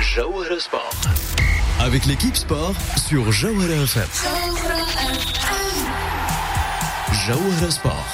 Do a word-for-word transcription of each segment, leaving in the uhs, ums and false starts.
Jawahara Sport. Avec l'équipe sport sur Jawahara F M. Jawahara Sport.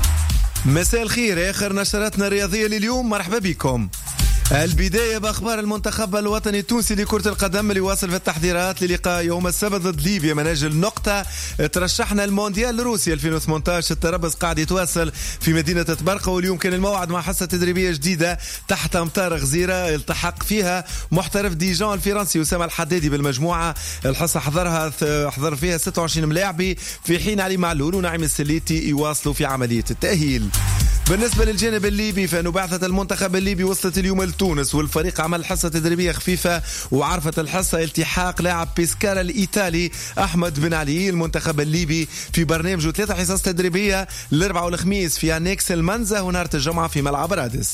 مساء الخير، آخر نشراتنا الرياضية لليوم، مرحبا بكم. البداية بأخبار المنتخب الوطني التونسي لكرة القدم اللي واصل في التحضيرات للقاء يوم السبت ضد ليبيا من أجل نقطة. ترشحنا المونديال روسيا ألفين وثمانية عشر. التربص قاعد يتواصل في مدينة تبرقة، واليوم كان الموعد مع حصة تدريبية جديدة تحت أمطار غزيرة التحق فيها محترف ديجان الفرنسي أسامة الحدادي بالمجموعة. الحصة حضرها حضر فيها ستة وعشرين ملاعبي، في حين علي معلول ونعيم السليتي يواصلوا في عملية التأهيل. بالنسبة للجانب الليبي فإنه بعثة المنتخب الليبي وصلت اليوم لتونس، والفريق عمل حصة تدريبية خفيفة، وعرفت الحصة التحاق لاعب بيسكارا الإيطالي أحمد بن علي المنتخب الليبي في برنامجه ثلاثة حصص تدريبية الأربعاء والخميس في أنيكس المنزه ونهار الجمعة في ملعب رادس.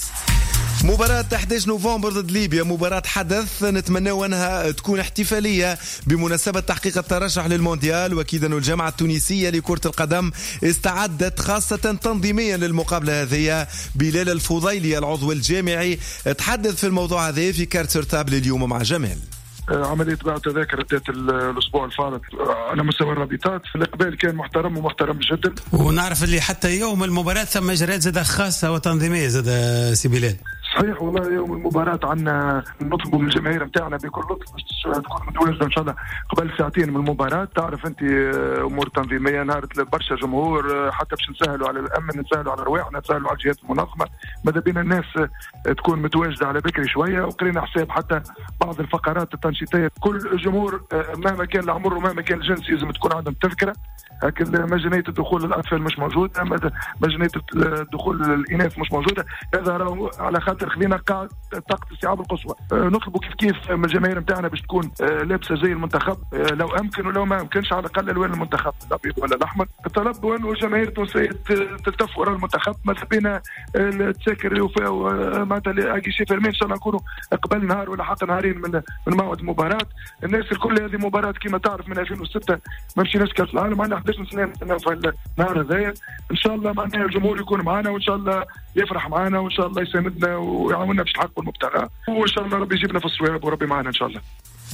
مباراة أحد عشر نوفمبر ضد ليبيا مباراة حدث نتمنى أنها تكون احتفالية بمناسبة تحقيق الترشح للمونديال، وأكيد أن الجامعة التونسية لكرة القدم استعدت خاصة تنظيميا للمقابلة هذه. بلال الفضيلي العضو الجامعي تحدث في الموضوع هذا في كارت تابل اليوم مع جمال. عملية بيع تذاكر ادت الأسبوع الفارط على مستوى الرابطات، في الإقبال كان محترم ومحترم جدا، ونعرف اللي حتى يوم المباراة ثم إجراءات زادة خاصة وتنظيمية زادة سي بلال. صحيح والله، يوم المباراة عنا نطلب من الجماهير متاعنا بكل لطف تكون متواجدة إن شاء الله قبل ساعتين من المباراة. تعرف أنت أمور تنظيمية، نهار برشا جمهور، حتى باش نسهلوا على الأمن، نسهلوا على رواحنا، نسهلوا على الجهات المنظمة، ماذا بينا الناس تكون متواجدة على بكري شوية، وقرينا حساب حتى بعض الفقرات التنشيطية. كل جمهور مهما كان العمر ومهما كان الجنس لازم تكون عندهم تذكرة. لكن مجانية الدخول للأطفال مش موجودة، مجانية الدخول للإناث مش موجودة. هذا على خاطر خلينا طاقة استيعاب القصوى. نطلبوا كيف كيف من الجماهير نتاعنا باش تكون لابسة زي المنتخب لو أمكن، ولو ما أمكنش على الأقل ألوان المنتخب الأبيض ولا الأحمر. الطلب أنه الجماهير التونسية تلتف وراء المنتخب، ما بينا التذاكر اللي وفاء معناتها لاقي شي فرمين إن شاء الله نكونوا قبل نهار ولا حتى نهارين من من موعد المباراة. الناس الكل هذه مباراة كما تعرف من ألفين وستة ما مشيناش كأس العالم، عندنا أحد عشر سنة في النهار هذايا. إن شاء الله معناها الجمهور يكون معنا، وإن شاء الله يفرح معنا، وإن شاء الله يساندنا ويعاوننا باش نحققوا المبتغى، وإن شاء الله ربي يجيبنا في الصواب وربي معنا إن شاء الله.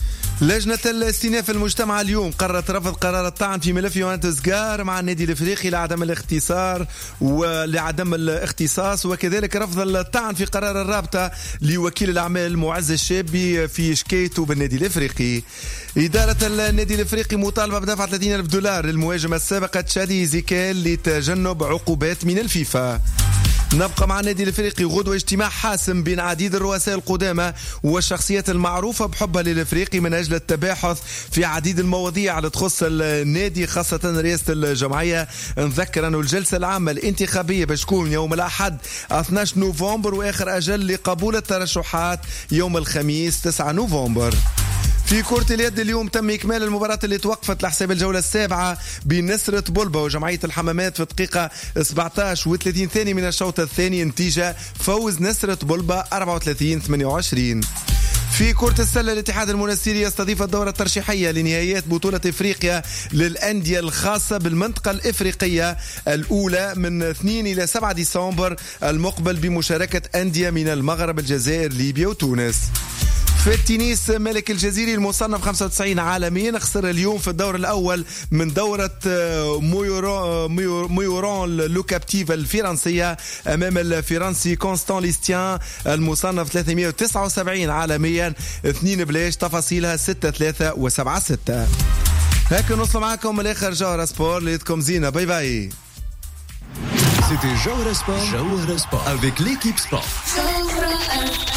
لجنة الاستئناف المجتمع اليوم قررت رفض قرار الطعن في ملف يوهانتس جار مع النادي الافريقي لعدم الاختصار ولعدم الاختصاص، وكذلك رفض الطعن في قرار الرابطة لوكيل الأعمال معز الشابي في شكايته بالنادي الافريقي. إدارة النادي الافريقي مطالبة بدفع ثلاثين ألف دولار للمهاجم السابق تشادي زيكال لتجنب عقوبات من الفيفا. نبقى مع النادي الافريقي غدوة اجتماع حاسم بين عديد الرؤساء القدامى والشخصيات المعروفة بحبها للافريقي من اجل التباحث في عديد المواضيع اللي تخص النادي، خاصة رئاسة الجمعية. نذكر انه الجلسة العامة الانتخابية باش تكون يوم الاحد اثني عشر نوفمبر، واخر اجل لقبول الترشحات يوم الخميس تسعة نوفمبر. في كرة اليد اليوم تم إكمال المباراة اللي توقفت لحساب الجولة السابعة بين نصرة بولبا وجمعية الحمامات في الدقيقة سبعة عشر وثلاثين ثانية من الشوط الثاني، نتيجة فوز نصرة بولبا أربعة وثلاثين ثمانية وعشرين. في كرة السلة الاتحاد المنستيري يستضيف الدورة الترشيحية لنهائيات بطولة إفريقيا للأندية الخاصة بالمنطقة الإفريقية الأولى من اثنين إلى سبعة ديسمبر المقبل، بمشاركة أندية من المغرب، الجزائر، ليبيا وتونس. في التنس ملك الجزيري المصنف خمسة وتسعين عالميا خسر اليوم في الدور الأول من دورة ميورون لوكابتيف الفرنسية أمام الفرنسي كونستان ليستيان المصنف ثلاثمائة وتسعة وسبعين عالميا. اثنين بلاش تفاصيلها ستة ثلاثة وسبعة ستة. هكا نوصل معكم الآخر جوهرة سبور، ليتكم زينة، باي باي. C'était Jawahara Sport, Jawahara Sport avec l'équipe sport.